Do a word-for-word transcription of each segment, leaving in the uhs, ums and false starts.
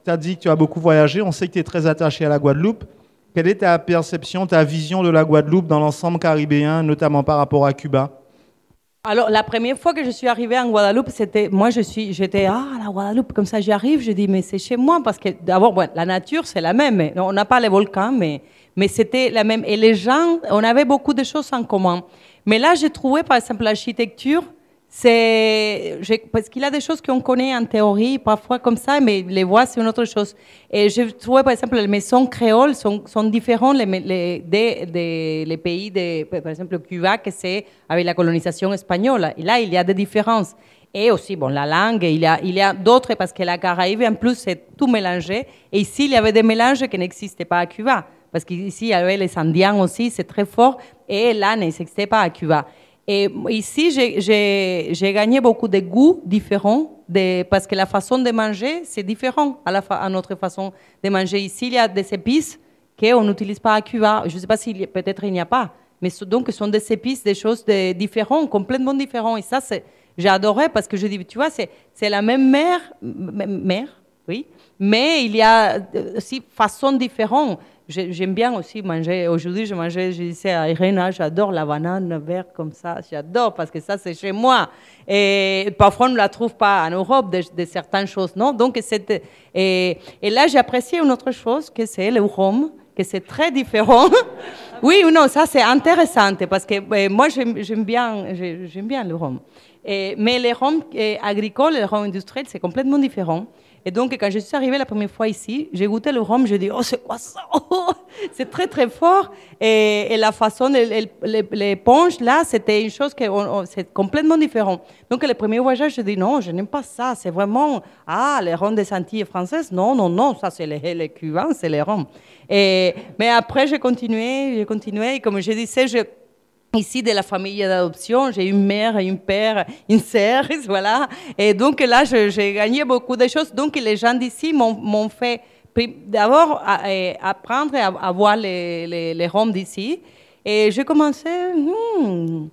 Tu as dit que tu as beaucoup voyagé, on sait que tu es très attaché à la Guadeloupe. Quelle est ta perception, ta vision de la Guadeloupe dans l'ensemble caribéen, notamment par rapport à Cuba? Alors, la première fois que je suis arrivée en Guadeloupe, c'était, moi, je suis, j'étais, ah, la Guadeloupe, comme ça, j'y arrive, je dis, mais c'est chez moi, parce que d'abord, bon, la nature, c'est la même. On n'a pas les volcans, mais, mais c'était la même. Et les gens, on avait beaucoup de choses en commun. Mais là, j'ai trouvé, par exemple, l'architecture, c'est, parce qu'il y a des choses qu'on connaît en théorie, parfois comme ça, mais les voir, c'est une autre chose. Et je trouvais, par exemple, les maisons créoles sont, sont différentes les, les, des, des les pays, de, par exemple, Cuba, que c'est avec la colonisation espagnole. Et là, il y a des différences. Et aussi, bon, la langue, il y a, il y a d'autres, parce que la Caraïbe, en plus, c'est tout mélangé. Et ici, il y avait des mélanges qui n'existaient pas à Cuba. Parce qu'ici, il y avait les Indiens aussi, c'est très fort. Et là, n'existait pas à Cuba. Et ici, j'ai, j'ai, j'ai gagné beaucoup de goûts différents, de, parce que la façon de manger, c'est différent à, la fa, à notre façon de manger. Ici, il y a des épices qu'on n'utilise pas à Cuba. Je ne sais pas si peut-être il n'y a pas, mais donc ce sont des épices, des choses de, différentes, complètement différentes. Et ça, c'est, j'ai adoré parce que je dis, tu vois, c'est, c'est la même mer, mer, oui, mais il y a aussi façons différentes. J'aime bien aussi manger. Aujourd'hui, je mangeais, je disais à Irène, j'adore la banane verte comme ça. J'adore parce que ça, c'est chez moi. Et parfois, on ne la trouve pas en Europe, de, de certaines choses, non? Donc, c'est, et, et là, j'ai apprécié une autre chose, que c'est le rhum, que c'est très différent. Oui ou non, ça, c'est intéressant parce que euh, moi, j'aime, j'aime, bien, j'aime bien le rhum. Et, mais le rhum euh, agricole et le rhum industriel, c'est complètement différent. Et donc, quand je suis arrivée la première fois ici, j'ai goûté le rhum, je dis, oh, c'est quoi ça? Oh, c'est très, très fort. Et, et la façon, les, les, les punches, là, c'était une chose qui c'est complètement différent. Donc, le premier voyage, je dis, non, je n'aime pas ça. C'est vraiment, ah, les rhums des Antilles françaises. Non, non, non, ça, c'est les, les Cubains, c'est les rhums. Et, mais après, j'ai continué, j'ai continué. Et comme je disais, je... Ici, de la famille d'adoption, j'ai une mère, un père, une sœur, voilà. Et donc là, je, j'ai gagné beaucoup de choses. Donc les gens d'ici m'ont, m'ont fait d'abord apprendre à, à voir les, les, les rhums d'ici. Et j'ai commencé, hmm,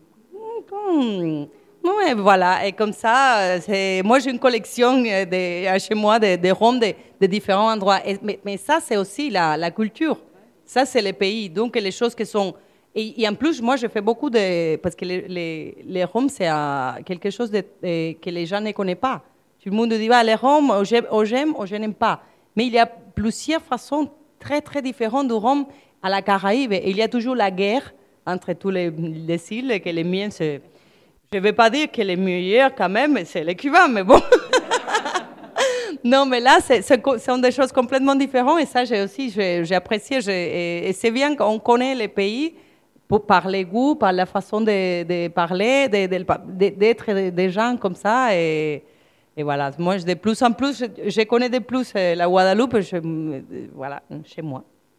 hmm, ouais, voilà. Et comme ça, c'est, moi j'ai une collection de, chez moi de, de rhums de, de différents endroits. Et, mais, mais ça, c'est aussi la, la culture. Ça, c'est les pays. Donc les choses qui sont... Et, et en plus, moi, je fais beaucoup de... Parce que les, les, les rhums, c'est uh, quelque chose de, de, que les gens ne connaissent pas. Tout le monde dit, bah, les rhums, ou j'aime, ou j'aime, ou je n'aime pas. Mais il y a plusieurs façons très, très différentes de rhum à la Caraïbe. Et il y a toujours la guerre entre tous les, les îles, que les miens, c'est... Je ne vais pas dire que les meilleurs, quand même, c'est les Cubains, mais bon... Non, mais là, c'est, c'est, ce sont des choses complètement différentes. Et ça, j'ai aussi, j'ai, j'ai apprécié. J'ai, et, et c'est bien qu'on connaît les pays... Pour, par les goûts, par la façon de, de parler, de, de, de, d'être des gens comme ça. Et, et voilà, moi, de plus en plus, je, je connais de plus la Guadeloupe, je, voilà, chez moi.